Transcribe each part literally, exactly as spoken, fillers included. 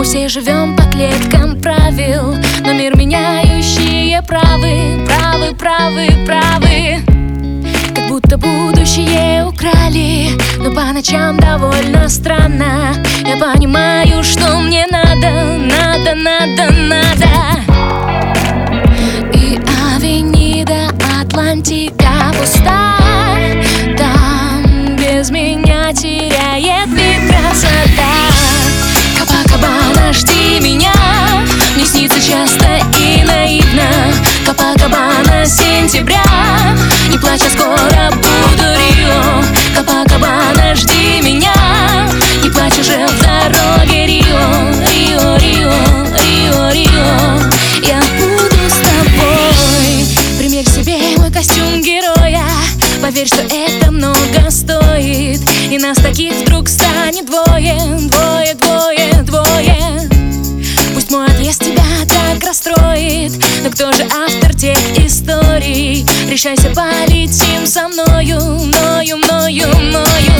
все живем по клеткам правил, но мир меняющие правы, правы, правы, правы. Как будто будущее украли, но по ночам довольно странно. Я понимаю, что мне надо, надо, надо, надо. И авенида Атлантика пуста, там без меня теряет вид красота. Копакабана, жди меня, мне снится часто и наивно. Копакабана, сентября, не плачь, я скоро буду Рио. Копакабана, жди меня, не плачь, уже в дороге Рио. Рио, Рио, Рио, Рио, я буду с тобой. Примерь себе мой костюм героя, поверь, что это много стоит, и нас таких вдруг станет двое, двое, двое, двое. Пусть мой отъезд тебя так расстроит, но кто же автор тех историй? Решайся, полетим со мною, мною, мною, мною.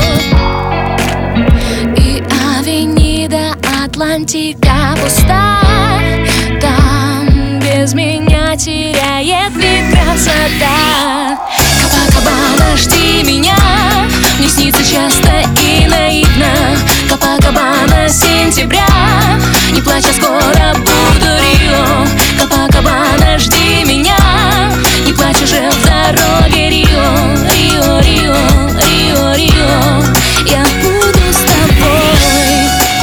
И авенида Атлантика пуста, там без меня теряет вид красота. Копакабана, жди меня, мне снится часто и наивно. Копакабана, сентября, не плачь, я скоро буду Рио. Копакабана, жди меня, не плачь, уже в дороге Рио. Рио, Рио, Рио, Рио, я буду с тобой.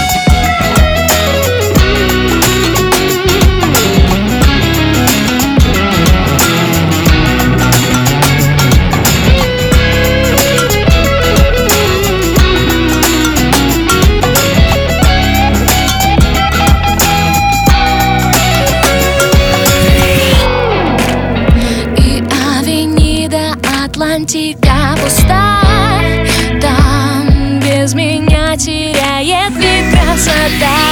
Атлантика пуста, там без меня теряет вид красота.